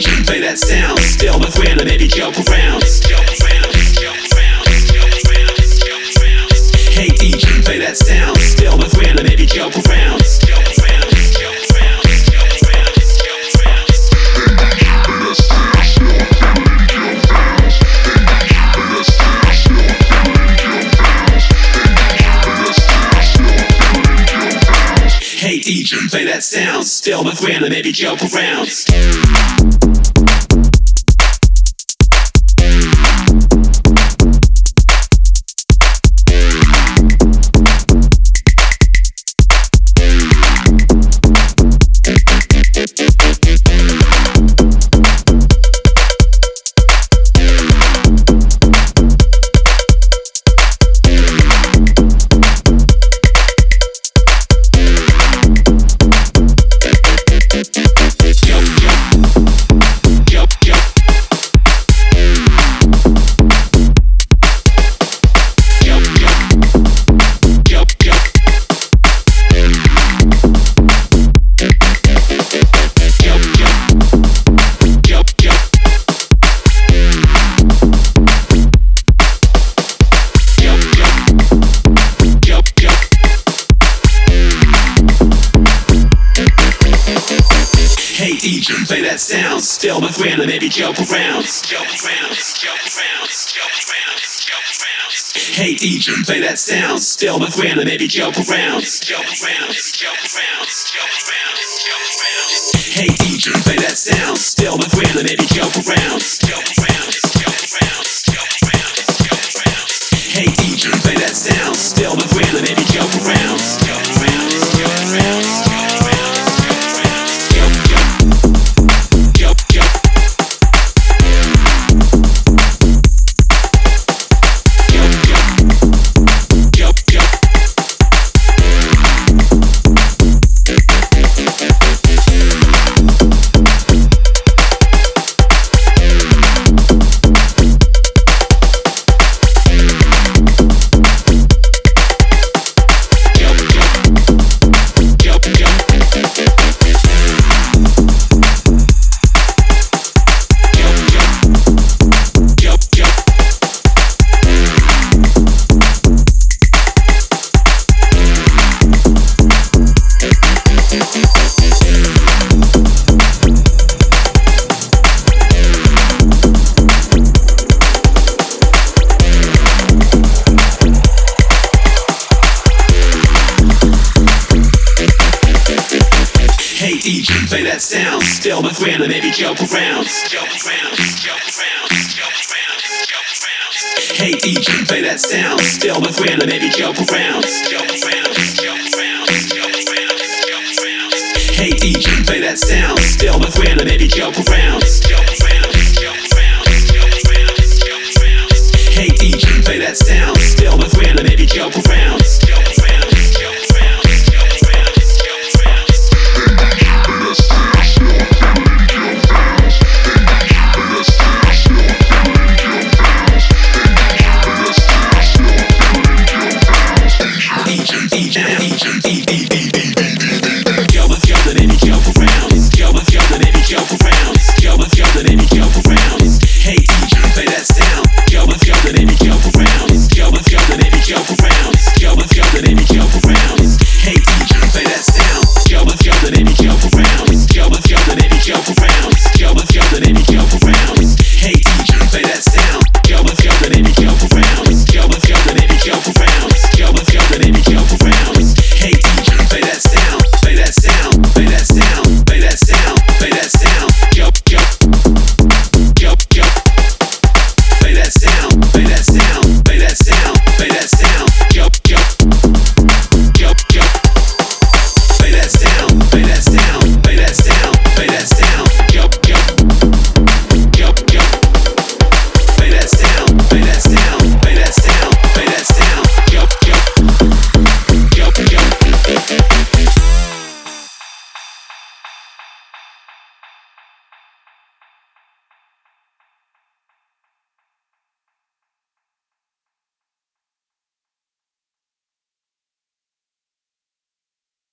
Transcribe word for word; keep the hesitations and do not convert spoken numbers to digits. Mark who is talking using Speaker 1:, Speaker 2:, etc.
Speaker 1: D J, play that sound. Still my friend, or maybe joke around. Hey D J, play that sound. Still my friend, or maybe joke around. Hey D J, play that sound. Still my friend, or maybe joke around. Hey D J, play that sound. Still my friend, or maybe joke around. Hey D J, play that sound. Still my friend, or maybe joke around. Hey D J, play that sound. Still my friend, or maybe joke around. Hey D J, play that sound. Still my friend, or maybe joke around. Hey D J, play that sound. Still my friend, or maybe joke around. Hey D J, play that sound. Still my friend, or maybe joke around. Hey D J, play that sound. Still my friend, or maybe joke around. Hey D J, play that sound. Still my friend, or maybe joke around.